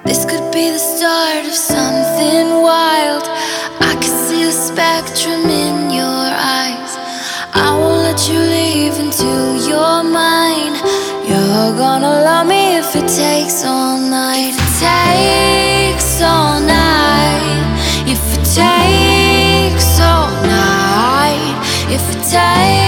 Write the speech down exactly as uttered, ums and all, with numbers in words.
This could be the start of something wild. I could see the spectrum in your eyes. I won't let you leave until you're mine. You're gonna love me if it takes all night. If it takes all night. If it takes all night. If it takes